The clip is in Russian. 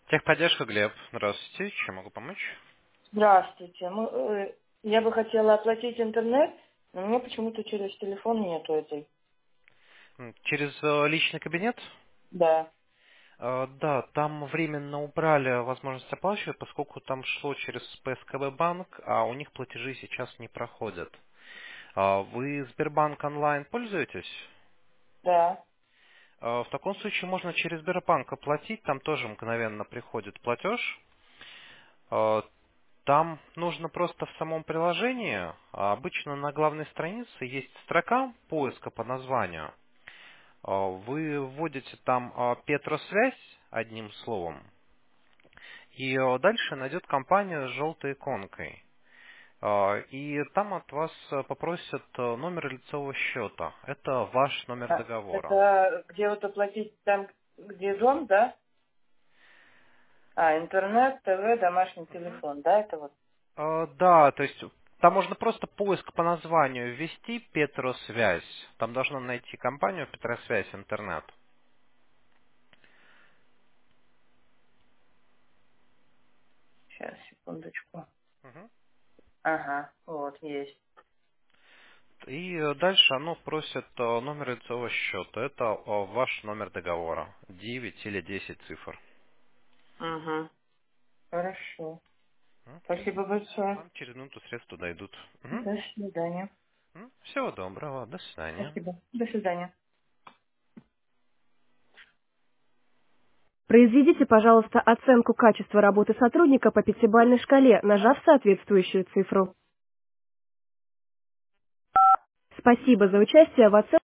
Техподдержка, Глеб. Здравствуйте. Чем могу помочь? Здравствуйте. Я бы хотела оплатить интернет, но у меня почему-то через телефон нету этой. Через личный кабинет? Да. Да, там временно убрали возможность оплачивать, поскольку там шло через ПСКБ банк, а у них платежи сейчас не проходят. Вы Сбербанк онлайн пользуетесь? Да. В таком случае можно через Сбербанк оплатить, там тоже мгновенно приходит платеж. Э, Там нужно просто в самом приложении, обычно на главной странице есть строка поиска по названию. Вы вводите там Петросвязь одним словом, и дальше найдет компанию с желтой иконкой. И там от вас попросят номер лицевого счета. Это ваш номер договора. Это где вот оплатить там, где дом, да? Интернет, ТВ, домашний телефон, да, это вот. Да, то есть там можно просто поиск по названию ввести Петросвязь. Там должно найти компанию Петросвязь интернет. Сейчас, секундочку. Мгм. Ага, вот, есть. И дальше оно просит номер лицевого счета. Это ваш номер договора. 9 или 10 цифр. Угу. Хорошо. И Спасибо большое. вам через минуту средства дойдут. До свидания. Всего доброго. До свидания. Спасибо. До свидания. Произведите, пожалуйста, оценку качества работы сотрудника по пятибалльной шкале, нажав соответствующую цифру. Спасибо за участие в оценке.